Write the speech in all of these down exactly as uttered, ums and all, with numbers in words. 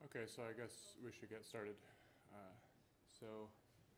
Okay, so I guess we should get started. Uh, so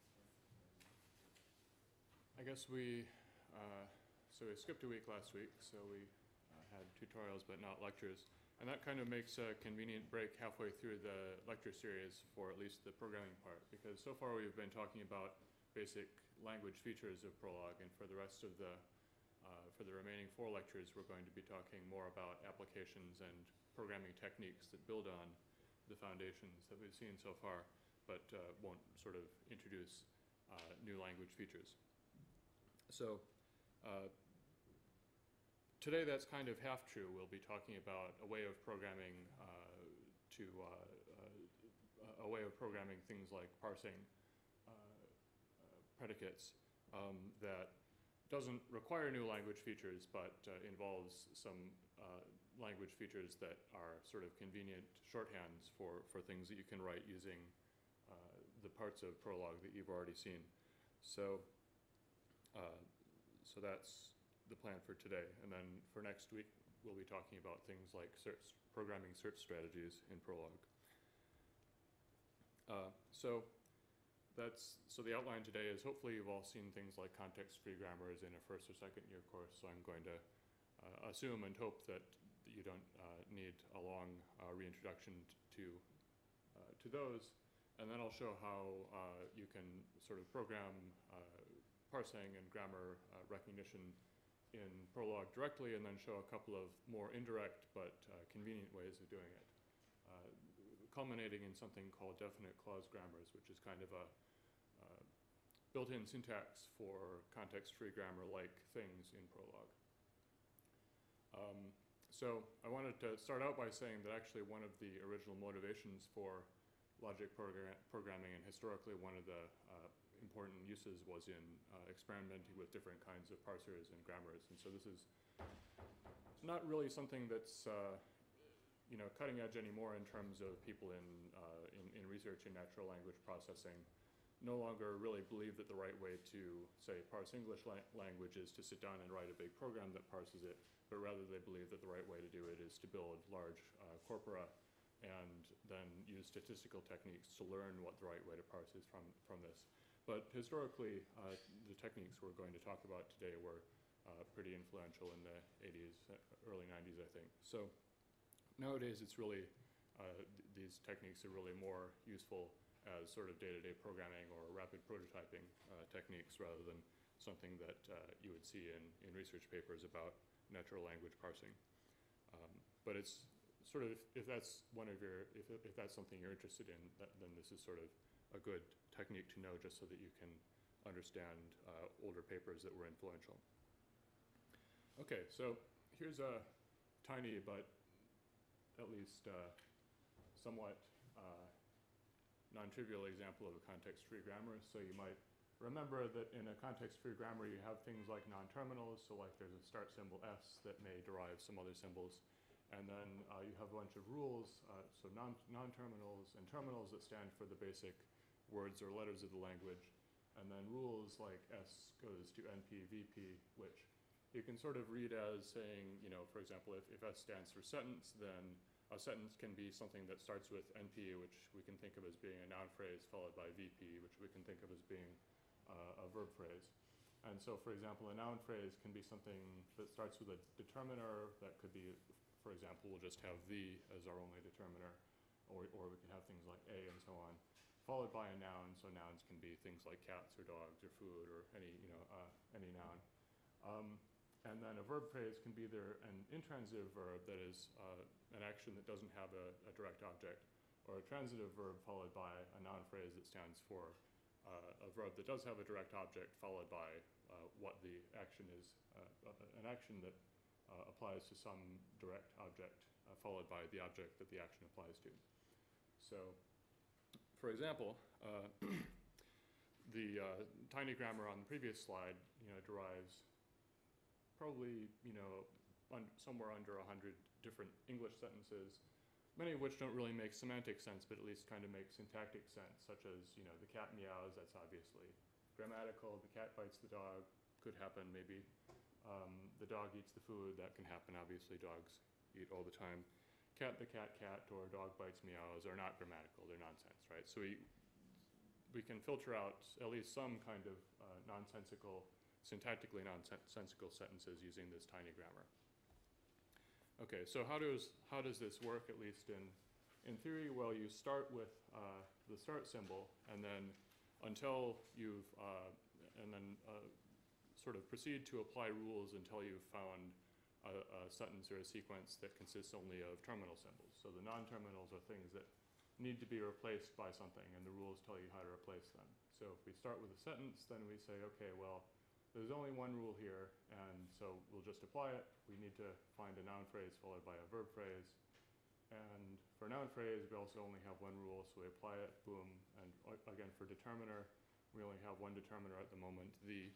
I guess we, uh, so we skipped a week last week, so we uh, had tutorials but not lectures. And that kind of makes a convenient break halfway through the lecture series for at least the programming part, because so far we've been talking about basic language features of Prolog, and for the rest of the, uh, for the remaining four lectures, we're going to be talking more about applications and programming techniques that build on the foundations that we've seen so far, but uh, won't sort of introduce uh, new language features. So uh, today that's kind of half true. We'll be talking about a way of programming uh, to uh, uh, a way of programming things like parsing uh, uh, predicates um, that doesn't require new language features, but uh, involves some uh, language features that are sort of convenient shorthands for, for things that you can write using uh, the parts of Prolog that you've already seen. So, uh, so that's the plan for today. And then for next week, we'll be talking about things like search, programming search strategies in Prolog. Uh, so. That's, so the outline today is hopefully you've all seen things like context-free grammars in a first or second year course, so I'm going to uh, assume and hope that you don't uh, need a long uh, reintroduction to, uh, to those, and then I'll show how uh, you can sort of program uh, parsing and grammar uh, recognition in Prolog directly, and then show a couple of more indirect but uh, convenient ways of doing it. Uh, culminating in something called definite clause grammars, which is kind of a uh, built-in syntax for context-free grammar-like things in Prolog. Um, so I wanted to start out by saying that actually one of the original motivations for logic program programming, and historically one of the uh, important uses, was in uh, experimenting with different kinds of parsers and grammars. And so this is not really something that's uh, you know, cutting edge anymore in terms of people in, uh, in, in research in natural language processing no longer really believe that the right way to, say, parse English la language is to sit down and write a big program that parses it, but rather they believe that the right way to do it is to build large uh, corpora and then use statistical techniques to learn what the right way to parse is from, from this. But historically, uh, the techniques we're going to talk about today were uh, pretty influential in the eighties, early nineties, I think. So. Nowadays, it's really, uh, th these techniques are really more useful as sort of day-to-day programming or rapid prototyping uh, techniques rather than something that uh, you would see in, in research papers about natural language parsing. Um, but it's sort of, if that's one of your, if, if that's something you're interested in, that, then this is sort of a good technique to know just so that you can understand uh, older papers that were influential. Okay, so here's a tiny but at least uh, somewhat uh, non-trivial example of a context-free grammar. So you might remember that in a context-free grammar you have things like non-terminals, so like there's a start symbol S that may derive some other symbols. And then uh, you have a bunch of rules, uh, so non, non-terminals and terminals that stand for the basic words or letters of the language. And then rules like S goes to N P, V P, which you can sort of read as saying, you know, for example, if, if S stands for sentence, then a sentence can be something that starts with N P, which we can think of as being a noun phrase, followed by V P, which we can think of as being uh, a verb phrase. And so, for example, a noun phrase can be something that starts with a determiner. That could be, for example, we'll just have the as our only determiner, or, or we can have things like a and so on, followed by a noun. So nouns can be things like cats or dogs or food or any, you know, uh, any noun. Um, And then a verb phrase can be either an intransitive verb, that is uh, an action that doesn't have a, a direct object, or a transitive verb followed by a noun phrase that stands for uh, a verb that does have a direct object followed by uh, what the action is, uh, uh, an action that uh, applies to some direct object uh, followed by the object that the action applies to. So, for example, uh, the uh, tiny grammar on the previous slide, you know, derives probably, you know, un somewhere under a hundred different English sentences, many of which don't really make semantic sense, but at least kind of make syntactic sense, such as, you know, the cat meows, that's obviously grammatical, the cat bites the dog, could happen maybe. Um, the dog eats the food, that can happen, obviously dogs eat all the time. cat the cat cat or dog bites meows are not grammatical, they're nonsense, right? So we, we can filter out at least some kind of uh, nonsensical, syntactically nonsensical sentences using this tiny grammar. Okay, so how does, how does this work, at least in, in theory? Well, you start with uh, the start symbol, and then until you've, uh, and then uh, sort of proceed to apply rules until you've found a, a sentence or a sequence that consists only of terminal symbols. So the non-terminals are things that need to be replaced by something, and the rules tell you how to replace them. So if we start with a sentence, then we say, okay, well, there's only one rule here, and so we'll just apply it. We need to find a noun phrase followed by a verb phrase. And for noun phrase, we also only have one rule, so we apply it, boom. And again, for determiner, we only have one determiner at the moment, the.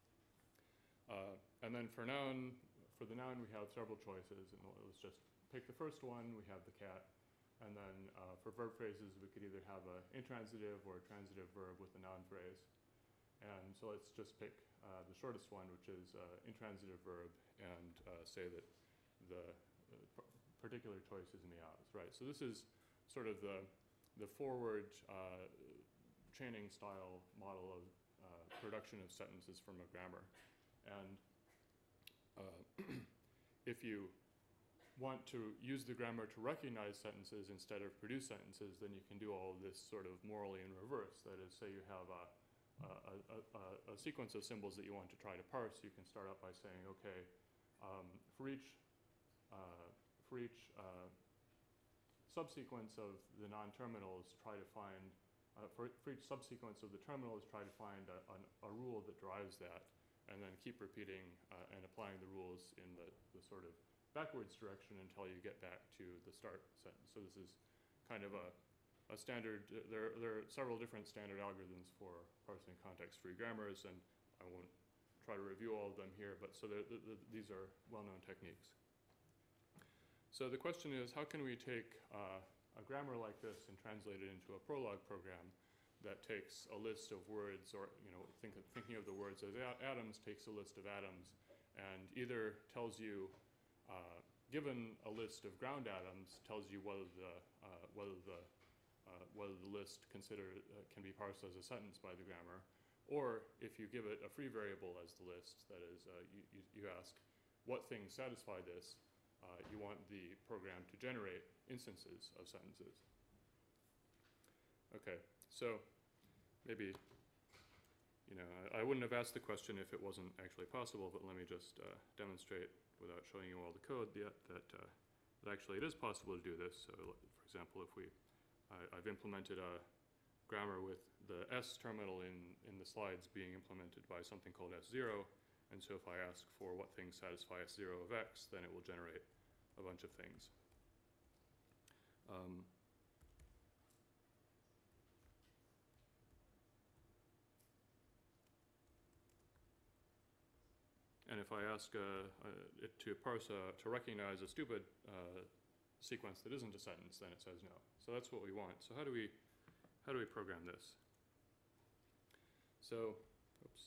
Uh, and then for noun, for the noun, we have several choices, and let's just pick the first one. We have the cat. And then uh, for verb phrases, we could either have an intransitive or a transitive verb with a noun phrase. And so let's just pick uh, the shortest one, which is uh, intransitive verb, and uh, say that the uh, particular choice is meows, right? So this is sort of the, the forward uh, chaining style model of uh, production of sentences from a grammar. And uh, if you want to use the grammar to recognize sentences instead of produce sentences, then you can do all of this sort of morally in reverse. That is, say you have a A, a, a, a sequence of symbols that you want to try to parse. You can start out by saying, okay, um, for each, uh, for each uh, subsequence of the non-terminals, try to find, uh, for, for each subsequence of the terminals, try to find a, a, a rule that drives that, and then keep repeating uh, and applying the rules in the, the sort of backwards direction until you get back to the start sentence. So this is kind of a A standard, uh, there, there are several different standard algorithms for parsing context-free grammars, and I won't try to review all of them here, but so the, the, these are well-known techniques. So the question is, how can we take uh, a grammar like this and translate it into a Prolog program that takes a list of words, or you know, think of, thinking of the words as atoms, takes a list of atoms, and either tells you, uh, given a list of ground atoms, tells you whether the, uh, whether the Uh, whether the list considered uh, can be parsed as a sentence by the grammar, or if you give it a free variable as the list, that is, uh, you, you, you ask what things satisfy this, uh, you want the program to generate instances of sentences. Okay, so maybe, you know, I, I wouldn't have asked the question if it wasn't actually possible, but let me just uh, demonstrate without showing you all the code yet that, uh, that actually it is possible to do this. So for example, if we I, I've implemented a grammar with the S terminal in, in the slides being implemented by something called S zero. And so if I ask for what things satisfy S zero of X, then it will generate a bunch of things. Um, and if I ask uh, uh, it to parse, a, to recognize a stupid uh, sequence that isn't a sentence, then it says no. So that's what we want. So how do we, how do we program this? So, oops.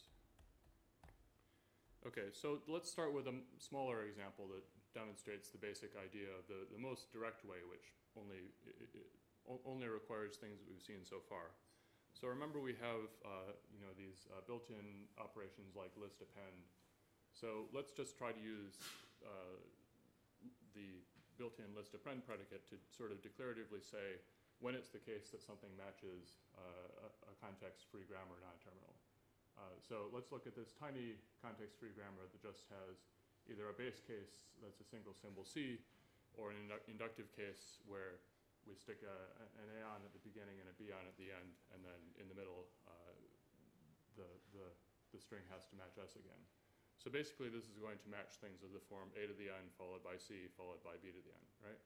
Okay, so let's start with a smaller example that demonstrates the basic idea of the, the most direct way, which only, it, it only requires things that we've seen so far. So remember we have, uh, you know, these uh, built-in operations like list append. So let's just try to use uh, the built-in list append predicate to sort of declaratively say when it's the case that something matches uh, a, a context-free grammar non-terminal. Uh, so let's look at this tiny context-free grammar that just has either a base case that's a single symbol C, or an indu inductive case where we stick a, an A on at the beginning and a B on at the end, and then in the middle uh, the, the, the string has to match S again. So basically this is going to match things of the form A to the N followed by C followed by B to the N, right?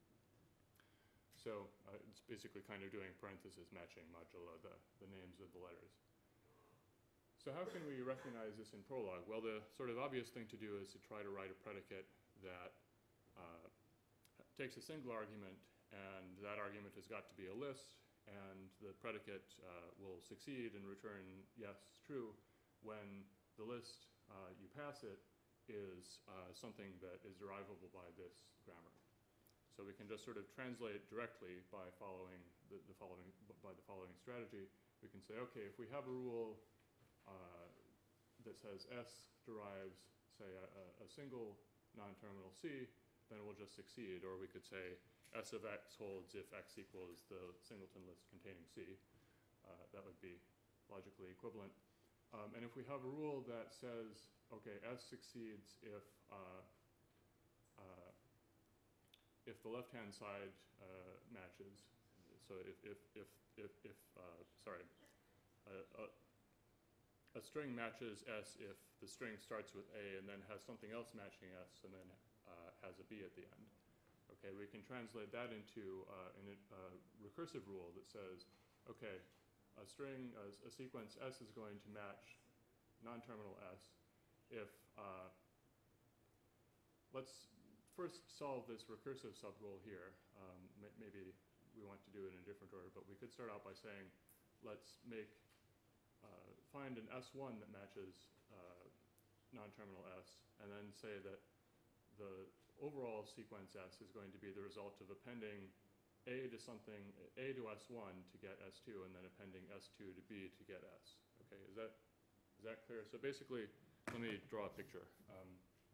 So uh, it's basically kind of doing parenthesis matching modulo the, the names of the letters. So how can we recognize this in Prolog? Well, the sort of obvious thing to do is to try to write a predicate that uh, takes a single argument, and that argument has got to be a list, and the predicate uh, will succeed and return yes, true, when the list uh, you pass it is uh, something that is derivable by this grammar. So we can just sort of translate directly by following the, the following by the following strategy. We can say, okay, if we have a rule uh, that says S derives, say, a, a single non-terminal C, then we'll just succeed. Or we could say S of X holds if X equals the singleton list containing C. Uh, that would be logically equivalent. Um, and if we have a rule that says, okay, S succeeds if uh, uh, if the left-hand side uh, matches, so if if if if, if uh, sorry, a, a, a string matches S if the string starts with A and then has something else matching S and then uh, has a B at the end. Okay, we can translate that into uh, in a, a recursive rule that says, okay, a string, a, a sequence S is going to match non-terminal S if, uh, let's first solve this recursive subrule here. Um, may, maybe we want to do it in a different order, but we could start out by saying, let's make, uh, find an S one that matches uh, non-terminal S, and then say that the overall sequence S is going to be the result of appending A to something, A to S one to get S two, and then appending S two to B to get S. Okay, is that, is that clear? So basically, let me draw a picture. Um,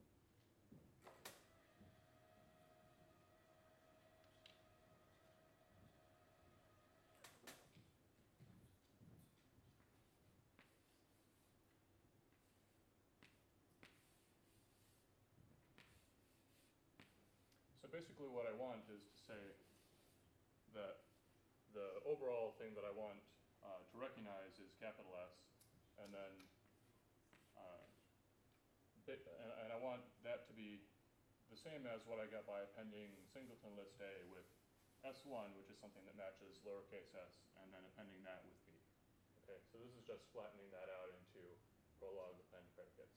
So basically what I want is to say that the overall thing that I want uh, to recognize is capital S, and then uh, bit, and, and I want that to be the same as what I got by appending singleton list A with S one, which is something that matches lowercase s, and then appending that with B. Okay, so this is just flattening that out into Prolog append predicates.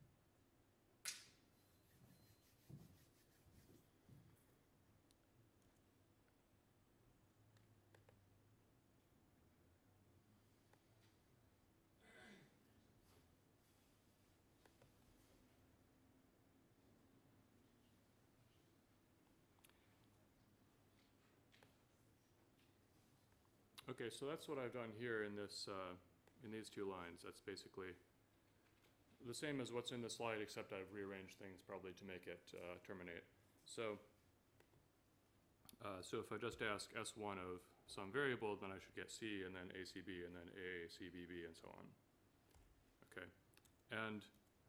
Okay, so that's what I've done here in this, uh, in these two lines. That's basically the same as what's in the slide, except I've rearranged things probably to make it uh, terminate. So, uh, so if I just ask S one of some variable, then I should get C, and then A C B, and then A A C B B, and so on. Okay, and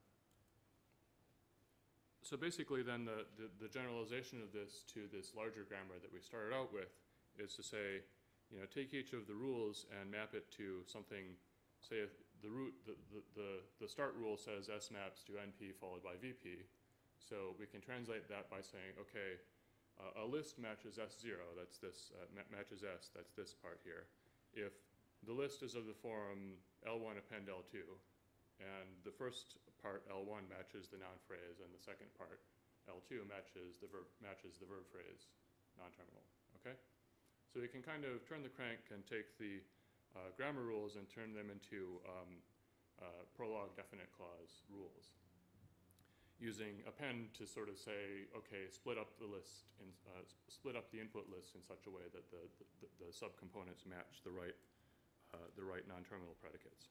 so basically then the, the, the generalization of this to this larger grammar that we started out with is to say, you know, take each of the rules and map it to something, say the root, the, the, the, the start rule says S maps to N P followed by V P. So we can translate that by saying, okay, uh, a list matches S zero, that's this, uh, ma matches S, that's this part here. If the list is of the form L one append L two, and the first part L one matches the noun phrase, and the second part L two matches the verb, matches the verb phrase non-terminal, okay? So we can kind of turn the crank and take the uh, grammar rules and turn them into um, uh, Prolog definite clause rules, using append to sort of say, okay, split up the list, in, uh, split up the input list in such a way that the, the, the subcomponents match the right, uh, the right non-terminal predicates.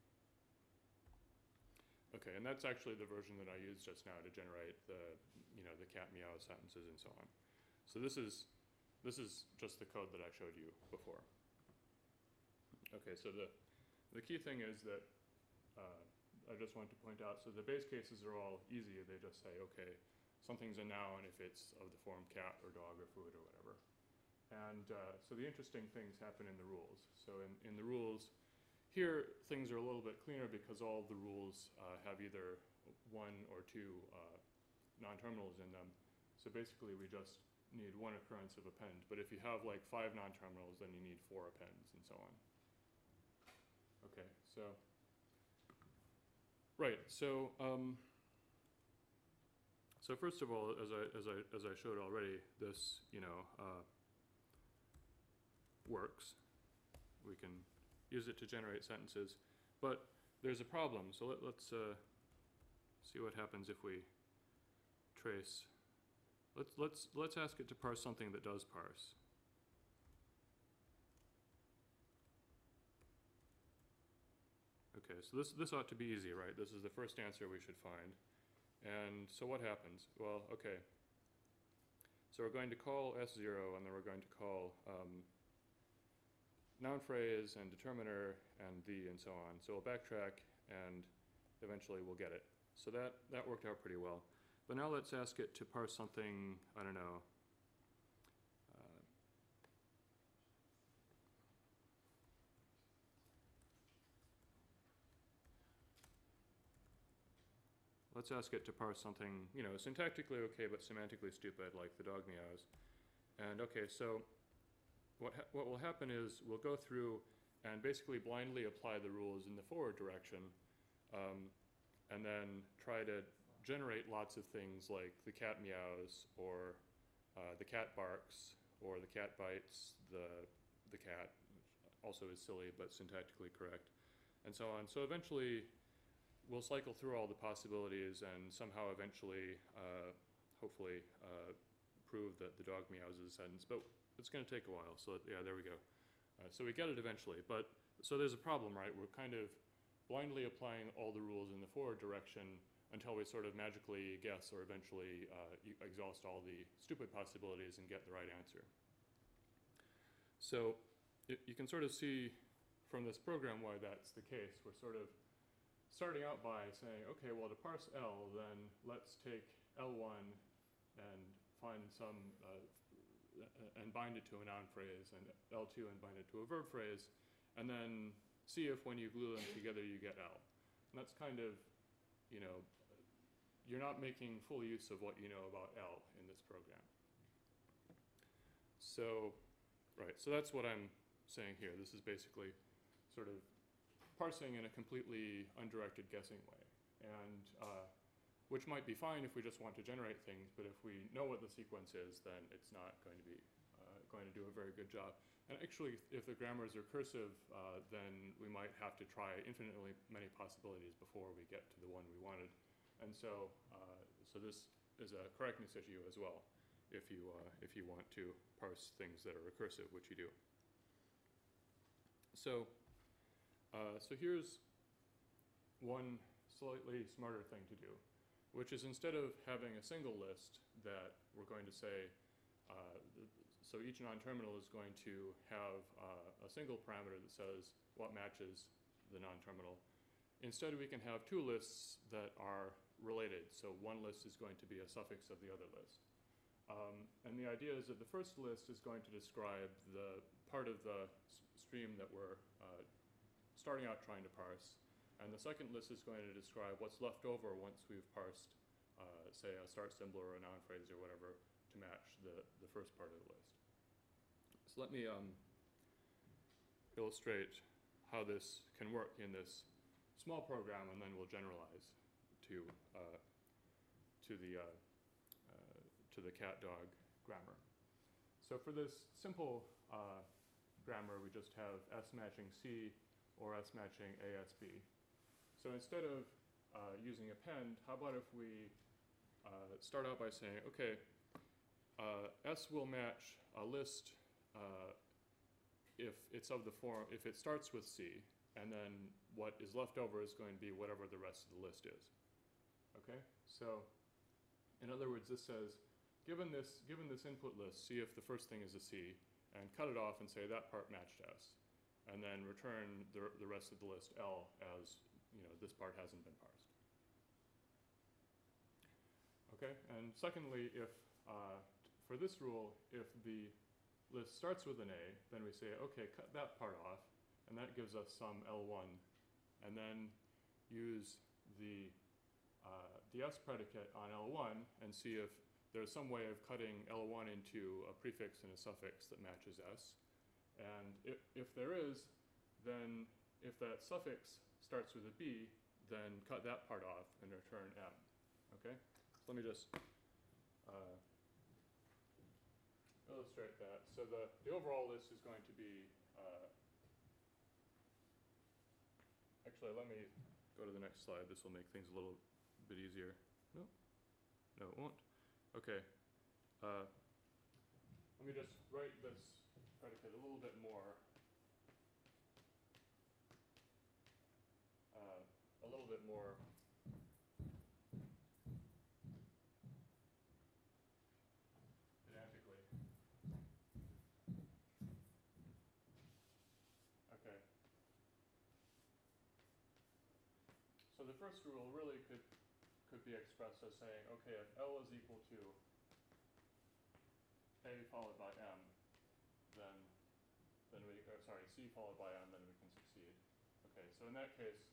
Okay, and that's actually the version that I used just now to generate the, you know, the cat meow sentences and so on. So this is This is just the code that I showed you before. Okay, so the, the key thing is that uh, I just want to point out, so the base cases are all easy. They just say, okay, something's a noun if it's of the form cat or dog or food or whatever. And uh, so the interesting things happen in the rules. So in, in the rules, here things are a little bit cleaner because all the rules uh, have either one or two uh, non-terminals in them. So basically we just need one occurrence of append, but if you have like five non-terminals, then you need four appends and so on. Okay, so, right, so, um, so first of all, as I, as I, as I showed already, this, you know, uh, works. We can use it to generate sentences, but there's a problem, so let, let's uh, see what happens if we trace let's, let's, let's ask it to parse something that does parse. Okay, so this, this ought to be easy, right? This is the first answer we should find. And so what happens? Well, okay. So we're going to call S zero, and then we're going to call um, noun phrase and determiner and the and so on. So we'll backtrack, and eventually we'll get it. So that, that worked out pretty well. But now let's ask it to parse something, I don't know. Uh, let's ask it to parse something, you know, syntactically okay, but semantically stupid, like the dog meows. And okay, so what, ha what will happen is we'll go through and basically blindly apply the rules in the forward direction, um, and then try to generate lots of things like the cat meows, or uh, the cat barks, or the cat bites, the, the cat, which also is silly but syntactically correct, and so on. So eventually we'll cycle through all the possibilities and somehow eventually, uh, hopefully, uh, prove that the dog meows is a sentence, but it's going to take a while, so yeah, there we go. Uh, so we get it eventually, but, so there's a problem, right? We're kind of blindly applying all the rules in the forward direction until we sort of magically guess or eventually uh, exhaust all the stupid possibilities and get the right answer. So it, you can sort of see from this program why that's the case. We're sort of starting out by saying, okay, well, to parse L, then let's take L one and find some, uh, and bind it to a noun phrase, and L two and bind it to a verb phrase, and then see if when you glue them together you get L. And that's kind of, you know, you're not making full use of what you know about L in this program. So, right, so that's what I'm saying here. This is basically sort of parsing in a completely undirected guessing way, and uh, which might be fine if we just want to generate things, but if we know what the sequence is, then it's not going to be uh, going to do a very good job. And actually, if the grammar is recursive, uh, then we might have to try infinitely many possibilities before we get to the one we wanted. And so, uh, so this is a correctness issue as well, if you, uh, if you want to parse things that are recursive, which you do. So, uh, so here's one slightly smarter thing to do, which is instead of having a single list that we're going to say, uh, so each non-terminal is going to have uh, a single parameter that says what matches the non-terminal. Instead, we can have two lists that are related. So one list is going to be a suffix of the other list. Um, and the idea is that the first list is going to describe the part of the stream that we're uh, starting out trying to parse. And the second list is going to describe what's left over once we've parsed, uh, say, a start symbol or a noun phrase or whatever to match the, the first part of the list. So let me um, illustrate how this can work in this small program, and then we'll generalize to uh, to the uh, uh, to the cat dog grammar. So for this simple uh, grammar, we just have S matching C or S matching A S B. So instead of uh, using append, how about if we uh, start out by saying, okay, uh, S will match a list uh, if it's of the form, if it starts with C, and then what is left over is going to be whatever the rest of the list is. Okay, so in other words, this says, given this, given this input list, see if the first thing is a C, and cut it off and say that part matched S, and then return the, the rest of the list L as, you know, this part hasn't been parsed. Okay, and secondly, if uh, for this rule, if the list starts with an A, then we say, okay, cut that part off, and that gives us some L one, and then use the uh, the S predicate on L one and see if there's some way of cutting L one into a prefix and a suffix that matches S. And if, if there is, then if that suffix starts with a B, then cut that part off and return M. Okay? So let me just uh, illustrate that. So the, the overall list is going to be, uh, actually let me go to the next slide. This will make things a little bit easier. No, no it won't. Okay, uh, let me just write this predicate a little bit more, uh, a little bit more pedantically. Okay. So the first rule really could could be expressed as saying, okay, if L is equal to A followed by M, then then we, or sorry, C followed by M, then we can succeed. Okay, so in that case,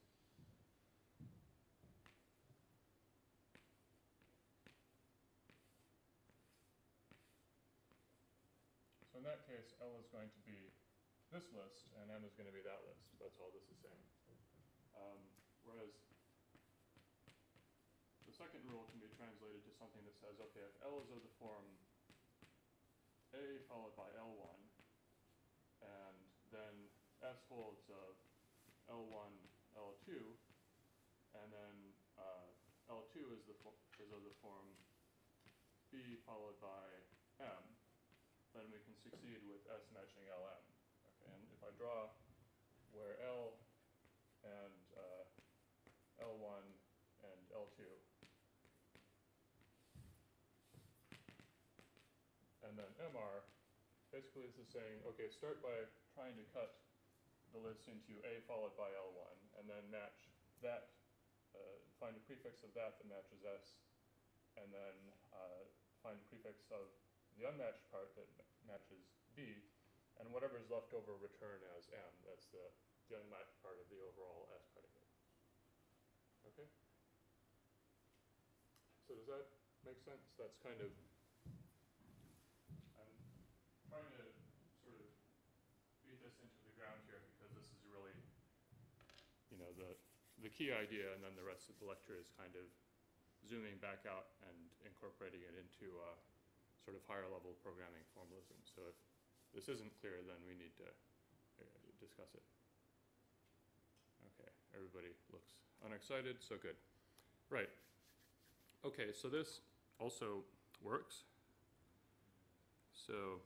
so in that case, L is going to be this list, and M is going to be that list. That's all this is saying. Um, whereas the second rule can be translated to something that says, okay, if L is of the form A followed by L one, and then S holds of L one, L two, and then uh, L two is the is of the form B followed by M, then we can succeed with S matching L M. Okay, and if I draw where L and uh, L one and L two, and then M R, basically this is saying, okay, start by trying to cut the list into A followed by L one, and then match that, uh, find a prefix of that that matches S, and then uh, find a prefix of the unmatched part that matches B, and whatever's left over return as M. That's the, the unmatched part of the overall S predicate. Okay? So does that make sense? That's kind of, I'm trying to sort of beat this into the ground here because this is really, you know, the, the key idea, and then the rest of the lecture is kind of zooming back out and incorporating it into uh, sort of higher level programming formalism. So if this isn't clear, then we need to uh, discuss it. Okay, everybody looks unexcited, so good. Right. Okay, so this also works. So,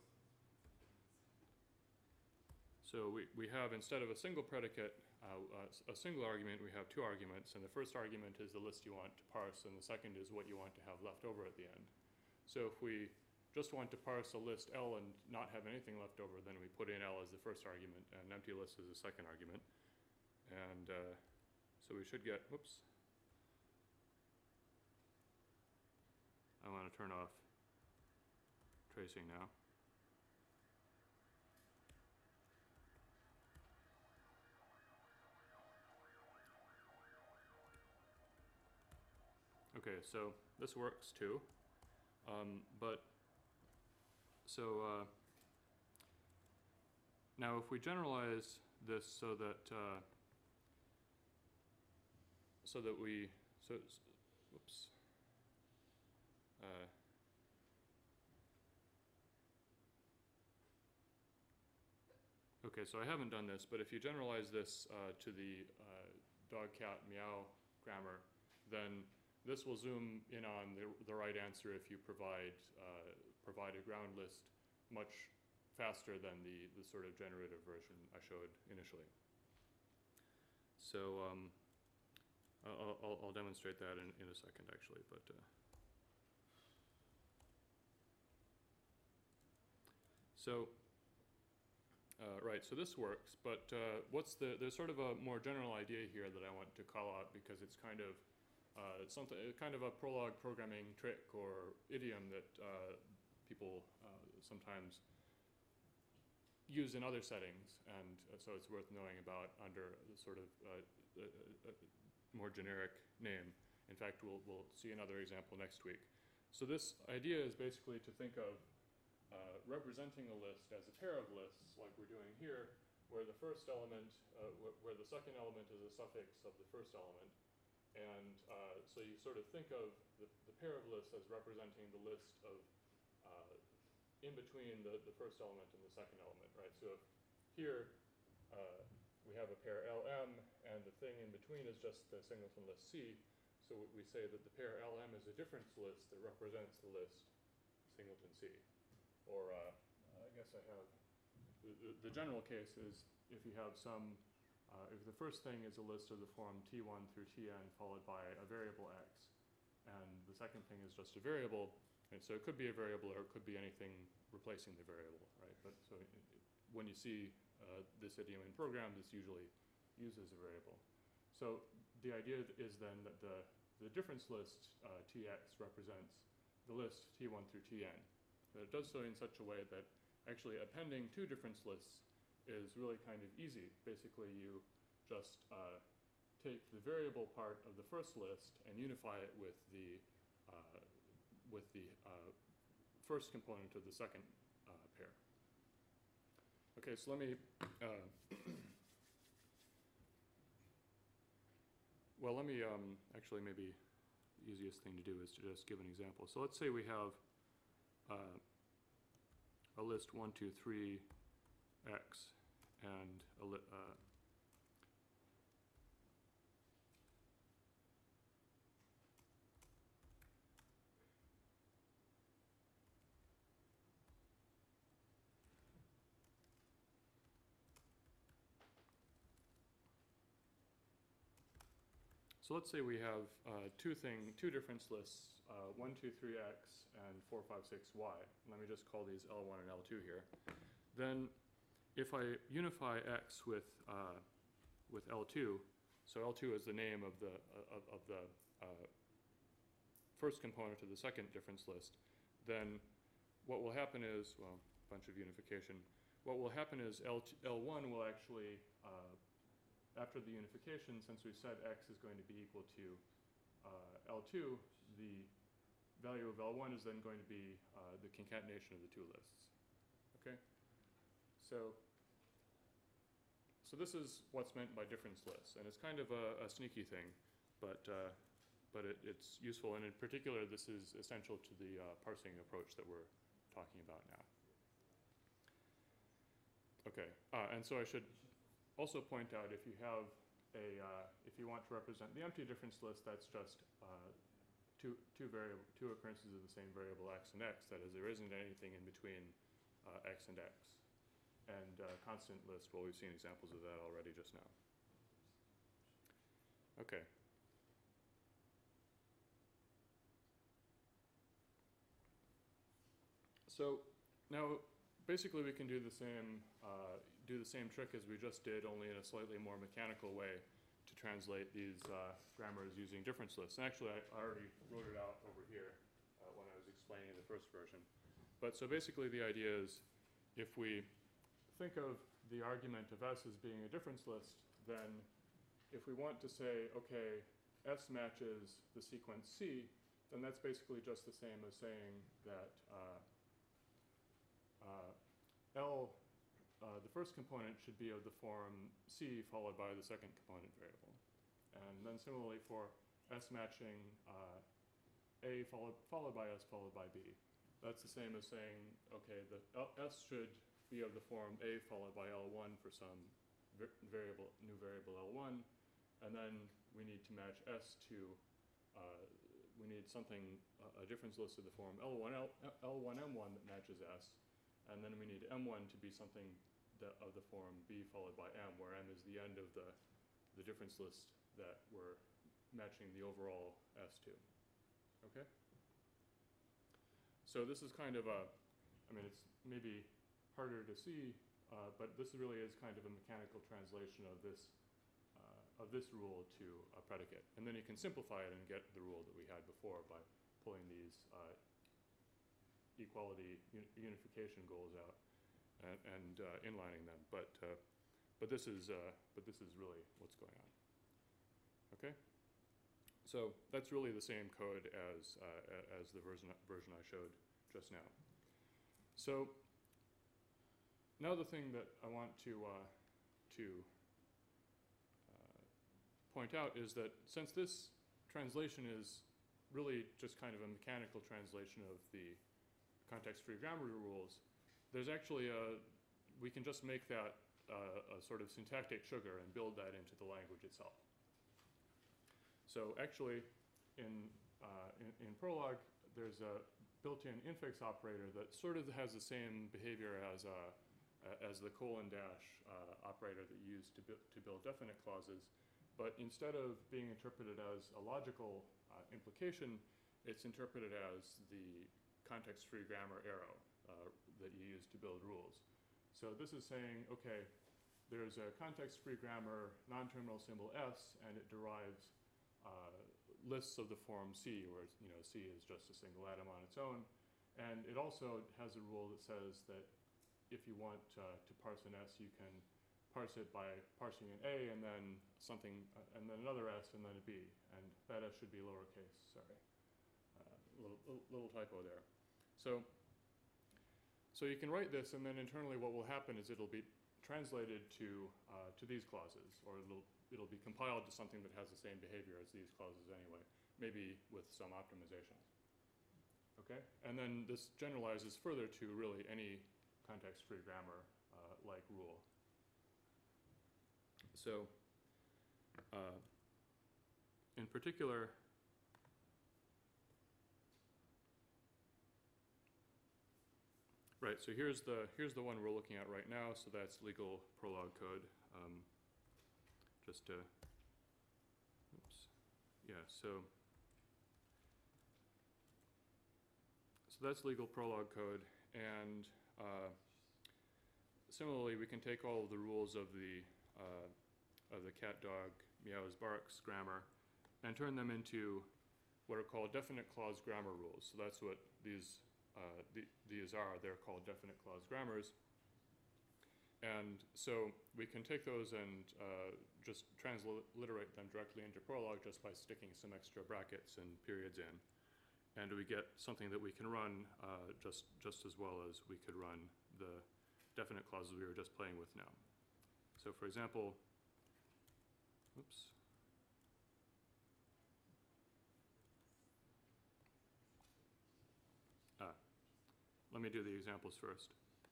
so we, we have, instead of a single predicate, uh, uh, a single argument, we have two arguments, and the first argument is the list you want to parse, and the second is what you want to have left over at the end. So if we just want to parse a list L and not have anything left over, then we put in L as the first argument, and an empty list is the second argument. And uh, so we should get, whoops. I want to turn off tracing now. Okay, so this works too, um, but so uh, now if we generalize this so that uh, so that we so whoops uh, okay, so I haven't done this, but if you generalize this uh, to the uh, dog cat meow grammar, then this will zoom in on the, the right answer if you provide uh, provide a ground list much faster than the, the sort of generative version I showed initially. So um, I'll, I'll, I'll demonstrate that in, in a second actually, but uh, so uh, right, so this works, but uh, what's the, there's sort of a more general idea here that I want to call out because it's kind of Uh, it's something, kind of a Prolog programming trick or idiom that uh, people uh, sometimes use in other settings, and uh, so it's worth knowing about under the sort of uh, a, a, a more generic name. In fact, we'll, we'll see another example next week. So this idea is basically to think of uh, representing a list as a pair of lists, like we're doing here, where the first element, uh, wh where the second element is a suffix of the first element. And uh, so you sort of think of the, the pair of lists as representing the list of uh, in between the, the first element and the second element, right? So if here uh, we have a pair L M and the thing in between is just the singleton list C, so we say that the pair L M is a difference list that represents the list singleton C. Or uh, I guess I have, the, the, the general case is if you have some, uh, if the first thing is a list of the form T one through Tn followed by a variable x, and the second thing is just a variable, and so it could be a variable or it could be anything replacing the variable, right? But so it, it, when you see uh, this idiom in program, this usually uses a variable. So the idea is then that the, the difference list uh, Tx represents the list T one through Tn. But it does so in such a way that actually appending two difference lists is really kind of easy. Basically, you just uh, take the variable part of the first list and unify it with the uh, with the uh, first component of the second uh, pair. Okay, so let me. Uh, well, let me um, actually maybe the easiest thing to do is to just give an example. So let's say we have uh, a list one, two, three, x, and a li uh, so let's say we have uh, two thing, two difference lists, uh, one, two, three, x, and four, five, six, y. Let me just call these L one and L two here. Then if I unify x with, uh, with L two, so L two is the name of the, uh, of, of the uh, first component of the second difference list, then what will happen is, well, a bunch of unification. What will happen is L two, L one will actually, uh, after the unification, since we said x is going to be equal to uh, L two, the value of L one is then going to be uh, the concatenation of the two lists. Okay? So, so this is what's meant by difference lists, and it's kind of a, a sneaky thing, but uh, but it, it's useful, and in particular, this is essential to the uh, parsing approach that we're talking about now. Okay, uh, and so I should also point out, if you have a, uh, if you want to represent the empty difference list, that's just uh, two, two variable, two occurrences of the same variable x and x. That is, there isn't anything in between uh, x and x. And uh, constant list, well, we've seen examples of that already just now. Okay. So now, basically, we can do the same uh, do the same trick as we just did, only in a slightly more mechanical way, to translate these uh, grammars using difference lists. And actually, I, I already wrote it out over here uh, when I was explaining the first version. But so basically, the idea is, if we think of the argument of S as being a difference list, then if we want to say, okay, S matches the sequence C, then that's basically just the same as saying that uh, uh, L, uh, the first component should be of the form C followed by the second component variable. And then similarly for S matching uh, A followed, followed by S followed by B. That's the same as saying, okay, the L S should be of the form A followed by L one for some variable, new variable L one, and then we need to match S to, uh, we need something, uh, a difference list of the form L one, L, L1 M one that matches S, and then we need M one to be something that of the form B followed by M, where M is the end of the, the difference list that we're matching the overall S to. Okay? So this is kind of a, I mean, it's maybe harder to see, uh, but this really is kind of a mechanical translation of this uh, of this rule to a predicate. And then you can simplify it and get the rule that we had before by pulling these uh, equality un unification goals out and, and uh, inlining them. But uh, but this is uh, but this is really what's going on. Okay. So that's really the same code as uh, as the version version I showed just now. So now the thing that I want to uh, to uh, point out is that since this translation is really just kind of a mechanical translation of the context-free grammar rules, there's actually a, we can just make that uh, a sort of syntactic sugar and build that into the language itself. So actually, in, uh, in, in Prolog, there's a, built-in infix operator that sort of has the same behavior as a as the colon dash uh, operator that you use to, bu to build definite clauses. But instead of being interpreted as a logical uh, implication, it's interpreted as the context-free grammar arrow uh, that you use to build rules. So this is saying, okay, there's a context-free grammar non-terminal symbol S, and it derives uh, lists of the form C, where you know C is just a single atom on its own. And it also has a rule that says that if you want uh, to parse an S, you can parse it by parsing an A and then something, uh, and then another S and then a B. And that S should be lowercase, sorry. Uh, little, little, little typo there. So, so you can write this, and then internally what will happen is it'll be translated to, uh, to these clauses, or it'll, it'll be compiled to something that has the same behavior as these clauses anyway, maybe with some optimizations. Okay? And then this generalizes further to really any context-free grammar uh, like rule. So, uh, in particular, right, so here's the, here's the one we're looking at right now, so that's legal Prolog code. Um, just to, oops, yeah, so, so that's legal Prolog code, and uh, similarly, we can take all of the rules of the uh, of the cat, dog, meows, barks grammar and turn them into what are called definite clause grammar rules. So that's what these uh, the, these are. They're called definite clause grammars. And so we can take those and uh, just transliterate them directly into Prolog just by sticking some extra brackets and periods in. And we get something that we can run uh, just, just as well as we could run the definite clauses we were just playing with now. So for example, oops. Ah, let me do the examples first.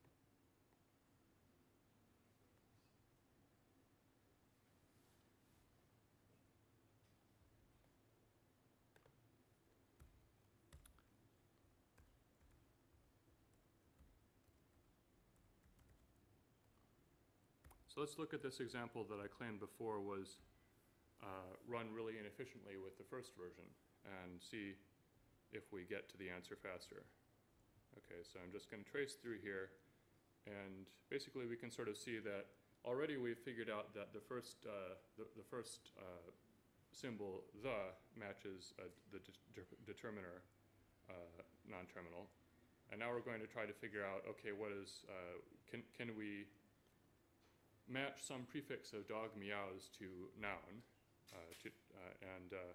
So let's look at this example that I claimed before was uh, run really inefficiently with the first version and see if we get to the answer faster. Okay, so I'm just going to trace through here, and basically we can sort of see that already we've figured out that the first, uh, the, the first uh, symbol, the, matches uh, the de de determiner uh, non-terminal. And now we're going to try to figure out, okay, what is, uh, can, can we match some prefix of dog meows to noun, uh, to, uh, and uh,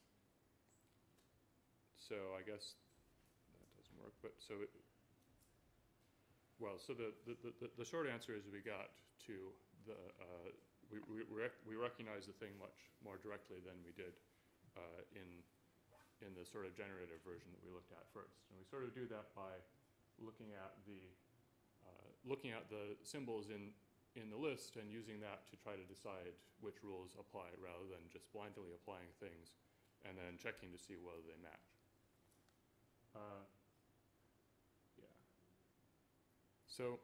so I guess that doesn't work, but so, it, well, so the, the, the, the short answer is we got to the, uh, we, we, rec we recognize the thing much more directly than we did uh, in, in the sort of generative version that we looked at first. And we sort of do that by looking at the, uh, looking at the symbols in in the list and using that to try to decide which rules apply rather than just blindly applying things and then checking to see whether they match. Uh, yeah. So,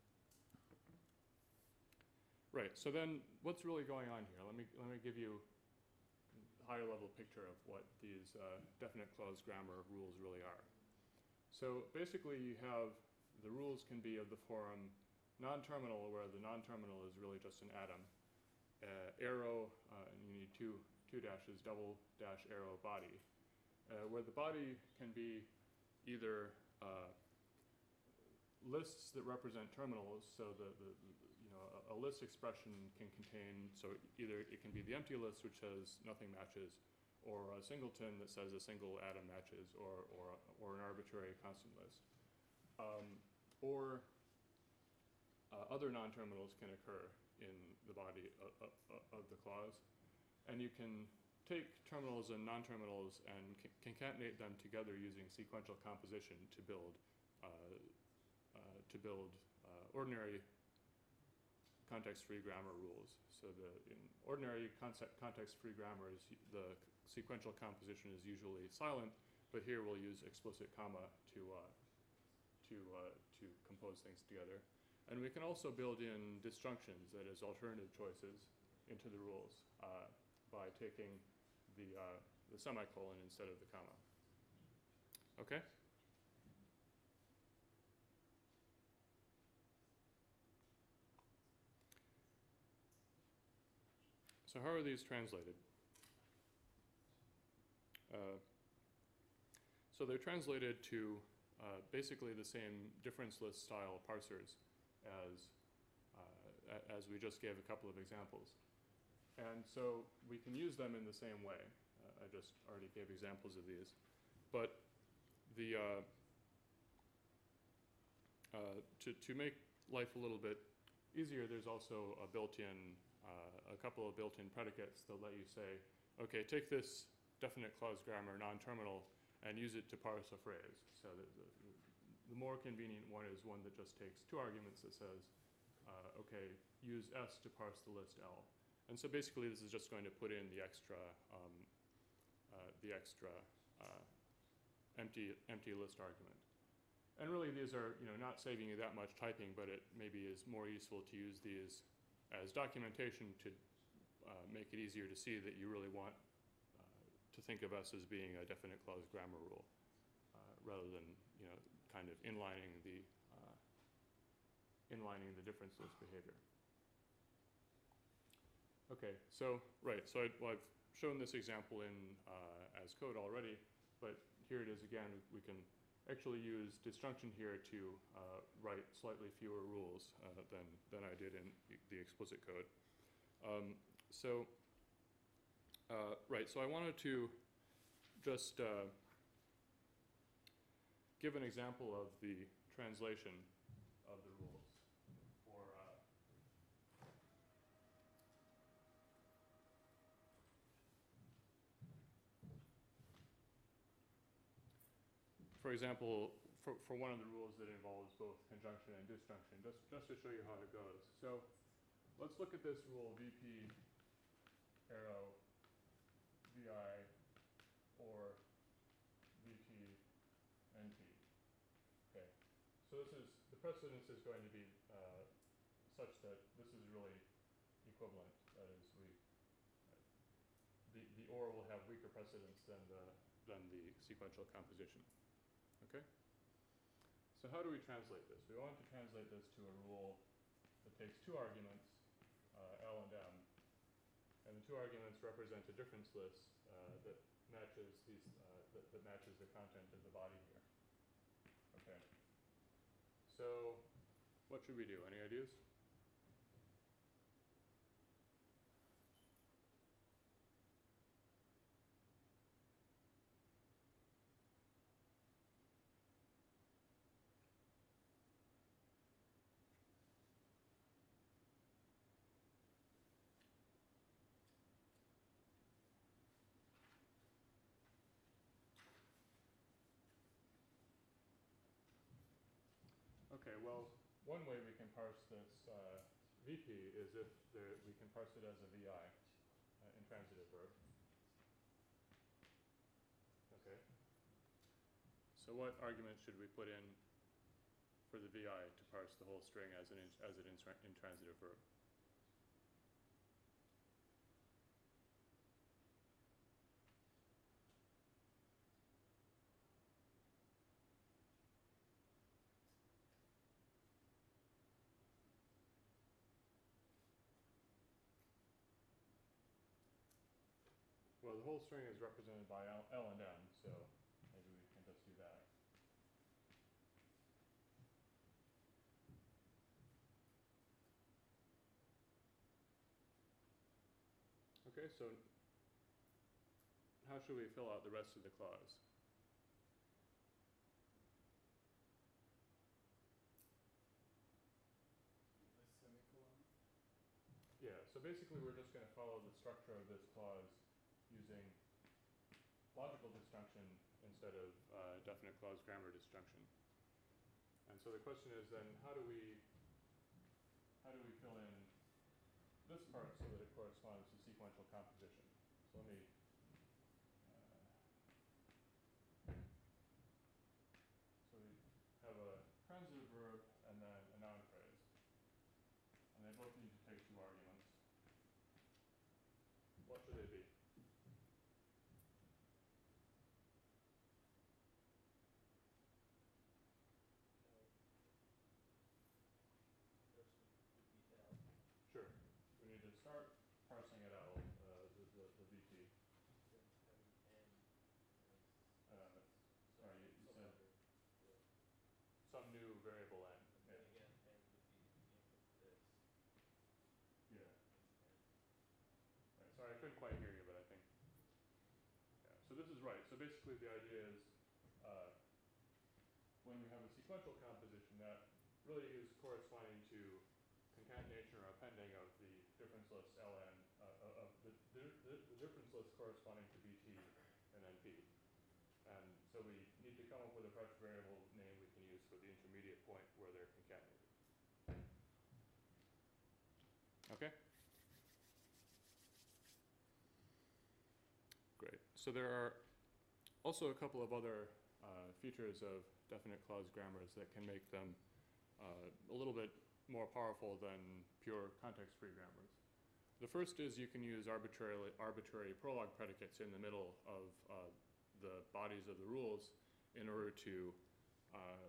right, so then what's really going on here? Let me, let me give you a higher level picture of what these uh, definite clause grammar rules really are. So basically you have, the rules can be of the form non-terminal, where the non-terminal is really just an atom. Uh, arrow, uh, and you need two, two dashes, double dash arrow body, uh, where the body can be either uh, lists that represent terminals, so the, the, the you know, a, a list expression can contain, so either it can be the empty list which says nothing matches, or a singleton that says a single atom matches, or, or, or an arbitrary constant list. Um, or Uh, other non-terminals can occur in the body of, of, of the clause. And you can take terminals and non-terminals and concatenate them together using sequential composition to build, uh, uh, to build uh, ordinary context-free grammar rules. So the, in ordinary context-free grammar, is the sequential composition is usually silent, but here we'll use explicit comma to, uh, to, uh, to compose things together. And we can also build in disjunctions, that is alternative choices, into the rules uh, by taking the, uh, the semicolon instead of the comma. Okay? So how are these translated? Uh, so they're translated to uh, basically the same difference list style parsers as, uh, as we just gave a couple of examples. And so we can use them in the same way. Uh, I just already gave examples of these. But the, uh, uh, to, to make life a little bit easier, there's also a built-in Uh, a couple of built-in predicates that let you say, okay, take this definite clause grammar non-terminal and use it to parse a phrase. So the, the, the more convenient one is one that just takes two arguments that says, uh, okay, use S to parse the list L. And so basically this is just going to put in the extra, um, uh, the extra uh, empty, empty list argument. And really these are, you know, not saving you that much typing, but it maybe is more useful to use these as documentation to uh, make it easier to see that you really want uh, to think of us as being a definite clause grammar rule, uh, rather than, you know, kind of inlining the uh, inlining the difference list behavior. Okay, so right, so I, well, I've shown this example in uh, as code already, but here it is again. We can actually use disjunction here to uh, write slightly fewer rules uh, than, than I did in the explicit code. Um, so, uh, right, so I wanted to just uh, give an example of the translation of the rules for, uh, for example, For, for one of the rules that involves both conjunction and disjunction, just, just to show you how it goes. So let's look at this rule V P arrow V I or V P N P. Okay, so this is, the precedence is going to be uh, such that this is really equivalent. That is, we, the, the or will have weaker precedence than the, than the sequential composition. Okay? So how do we translate this? We want to translate this to a rule that takes two arguments, uh, L and M, and the two arguments represent a difference list uh, that matches these uh, that, that matches the content of the body here. Okay. So what should we do? Any ideas? Okay, well, one way we can parse this uh, V P is if there, we can parse it as a V I, uh, intransitive verb. Okay. So what argument should we put in for the V I to parse the whole string as an in, as an intransitive verb? Well, the whole string is represented by L, L and M, so maybe we can just do that. Okay, so how should we fill out the rest of the clause? Yeah, so basically we're just going to follow the structure of this clause using logical disjunction instead of uh, definite clause grammar disjunction. And so the question is then, how do we how do we fill in this part so that it corresponds to sequential composition? So let me uh, variable n. And again, n would be the input to this. Yeah. Right. Sorry, I couldn't quite hear you, but I think. Yeah. So this is right. So basically, the idea is uh, when we have a sequential composition, that really is corresponding to concatenation or appending of the difference list ln uh, of the, the, the difference list corresponding to bt and np. And so we need to come up with a fresh variable name we can use for the intermediate point where they're concatenated. Okay? Great. So there are also a couple of other uh, features of definite clause grammars that can make them uh, a little bit more powerful than pure context-free grammars. The first is you can use arbitrarily arbitrary prologue predicates in the middle of uh, the bodies of the rules in order to, uh,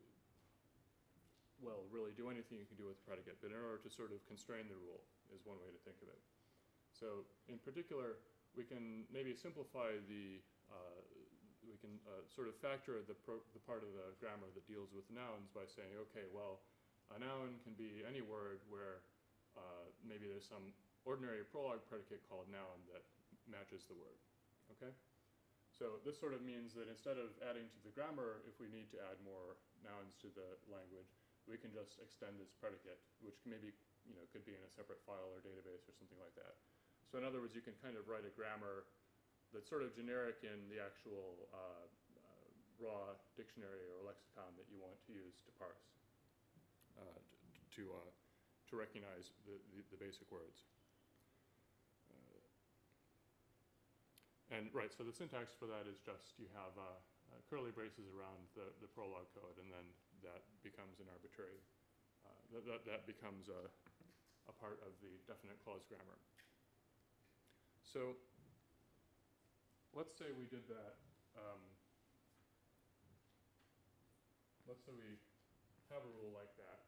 well, really do anything you can do with the predicate, but in order to sort of constrain the rule is one way to think of it. So in particular, we can maybe simplify the, uh, we can uh, sort of factor the, pro the part of the grammar that deals with nouns by saying, okay, well, a noun can be any word where uh, maybe there's some ordinary prologue predicate called noun that matches the word, okay? So this sort of means that instead of adding to the grammar, if we need to add more nouns to the language, we can just extend this predicate, which maybe, you know, could be in a separate file or database or something like that. So in other words, you can kind of write a grammar that's sort of generic in the actual uh, uh, raw dictionary or lexicon that you want to use to parse. Uh, to, uh, to recognize the, the, the basic words. Uh, and right, so the syntax for that is just you have uh, uh, curly braces around the, the prologue code, and then that becomes an arbitrary, uh, th that, that becomes a, a part of the definite clause grammar. So let's say we did that, um, let's say we have a rule like that.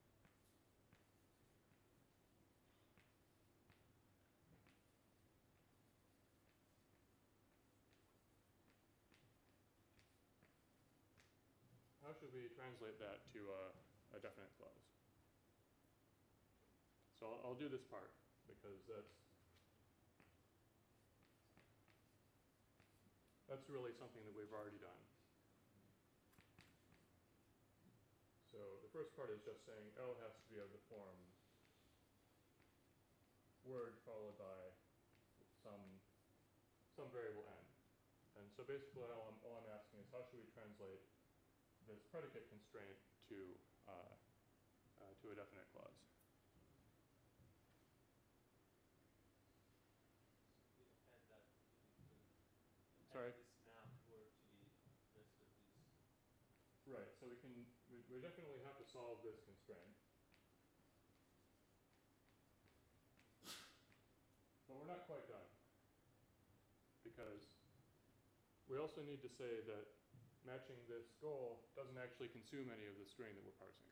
How should we translate that to a, a definite clause? So I'll, I'll do this part because that's that's really something that we've already done. So the first part is just saying L has to be of the form word followed by some some variable n. And so basically all I'm, all I'm asking is how should we translate this predicate constraint to uh, uh, to a definite clause? We append that to the, append Sorry? this noun word to the rest of these. Right, so we can, we, we definitely have to solve this constraint. But we're not quite done. Because we also need to say that matching this goal doesn't actually consume any of the string that we're parsing.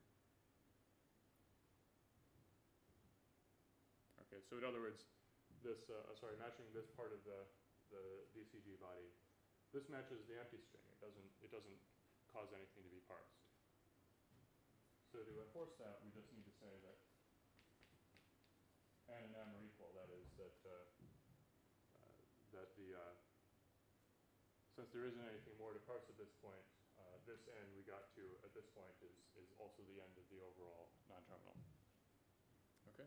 Okay, so in other words, this, uh, sorry, matching this part of the, the D C G body, this matches the empty string. It doesn't, it doesn't cause anything to be parsed. So to enforce that, we just need to say that n and m are equal. That is that uh, uh, that the uh, since there isn't anything more to parse at this point, uh, this n we got to at this point is is also the end of the overall non-terminal. Okay.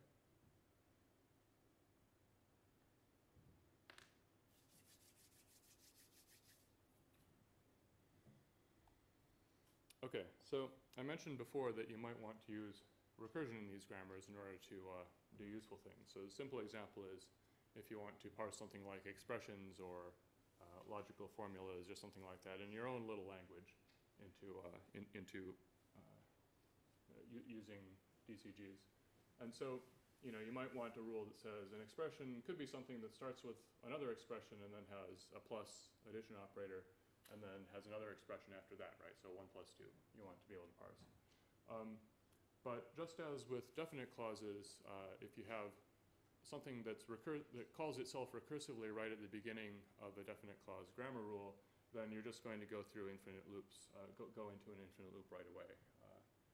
Okay, so I mentioned before that you might want to use recursion in these grammars in order to uh, do useful things. So a simple example is if you want to parse something like expressions or uh, logical formulas or something like that in your own little language into, uh, in, into uh, using D C Gs. And so, you know, you might want a rule that says an expression could be something that starts with another expression and then has a plus addition operator and then has another expression after that, right? So one plus two, you want to be able to parse. Um, but just as with definite clauses, uh, if you have something that's recur that calls itself recursively right at the beginning of a definite clause grammar rule, then you're just going to go through infinite loops, uh, go, go into an infinite loop right away. Uh,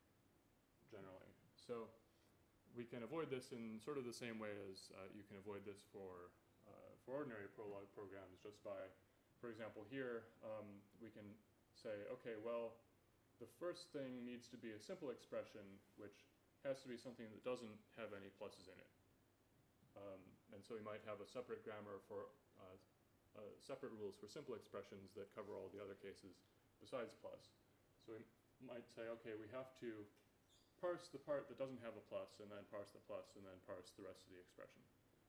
generally. So we can avoid this in sort of the same way as uh, you can avoid this for, uh, for ordinary Prolog programs, just by, for example, here um, we can say, okay, well, the first thing needs to be a simple expression, which has to be something that doesn't have any pluses in it. Um, and so we might have a separate grammar for, uh, uh, separate rules for simple expressions that cover all the other cases besides plus. So we might say, okay, we have to parse the part that doesn't have a plus, and then parse the plus, and then parse the rest of the expression.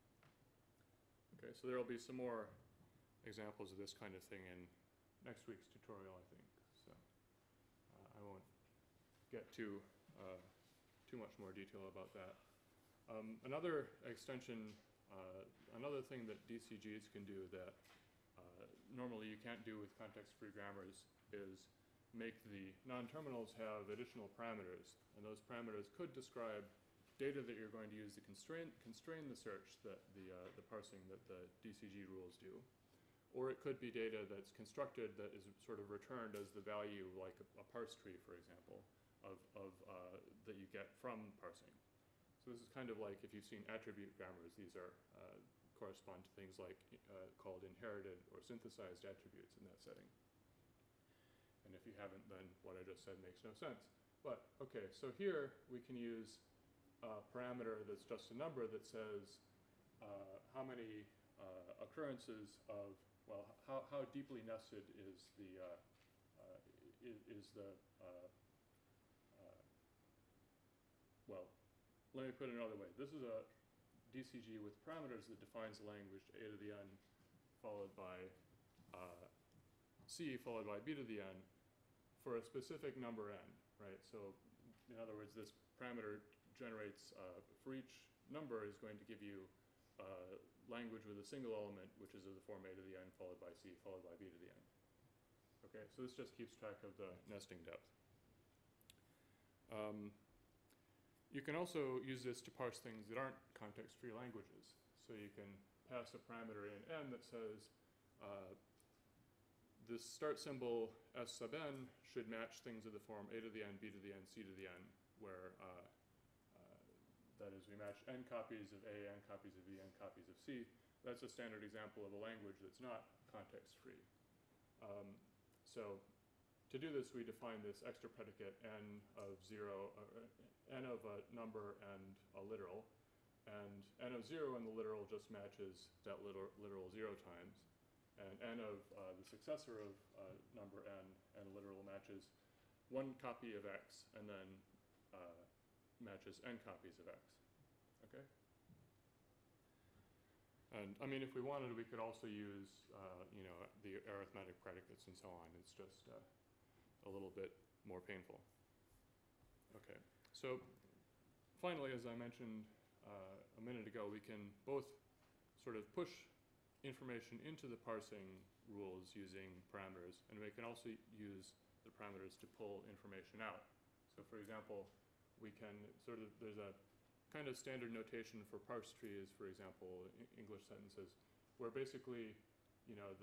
Okay, so there will be some more examples of this kind of thing in next week's tutorial, I think. So uh, I won't get too uh, too much more detail about that. Um, another extension, uh, another thing that D C Gs can do that uh, normally you can't do with context-free grammars is make the non-terminals have additional parameters, and those parameters could describe data that you're going to use to constrain, constrain the search, that the, uh, the parsing that the D C G rules do. Or it could be data that's constructed that is sort of returned as the value, like a, a parse tree, for example, of, of, uh, that you get from parsing. So this is kind of like if you've seen attribute grammars, these are uh, correspond to things like uh, called inherited or synthesized attributes in that setting. And if you haven't, then what I just said makes no sense. But okay, so here we can use a parameter that's just a number that says uh, how many uh, occurrences of, well, how, how deeply nested is the, uh, uh, is, is the, uh, uh, well, let me put it another way. This is a D C G with parameters that defines a language a to the n followed by uh, c followed by b to the n for a specific number n, right? So in other words, this parameter generates, uh, for each number is going to give you uh, language with a single element, which is of the form a to the n followed by c followed by b to the n. Okay, so this just keeps track of the nesting depth. Um, you can also use this to parse things that aren't context-free languages. So you can pass a parameter in n that says uh, this start symbol s sub n should match things of the form a to the n, b to the n, c to the n, where uh, uh, that is, we match n copies of a, n copies of b, n copies of c. That's a standard example of a language that's not context-free. Um, so to do this, we define this extra predicate n of zero, uh, n of a number and a literal, and n of zero in the literal just matches that literal, literal zero times, and n of uh, the successor of uh, number n and literal matches one copy of x, and then uh, matches n copies of x. Okay? And I mean, if we wanted, we could also use, uh, you know, the arithmetic predicates and so on. It's just uh, a little bit more painful. Okay, so finally, as I mentioned uh, a minute ago, we can both sort of push information into the parsing rules using parameters, and we can also use the parameters to pull information out. So for example, we can sort of, there's a kind of standard notation for parse trees, for example, English sentences, where basically, you know,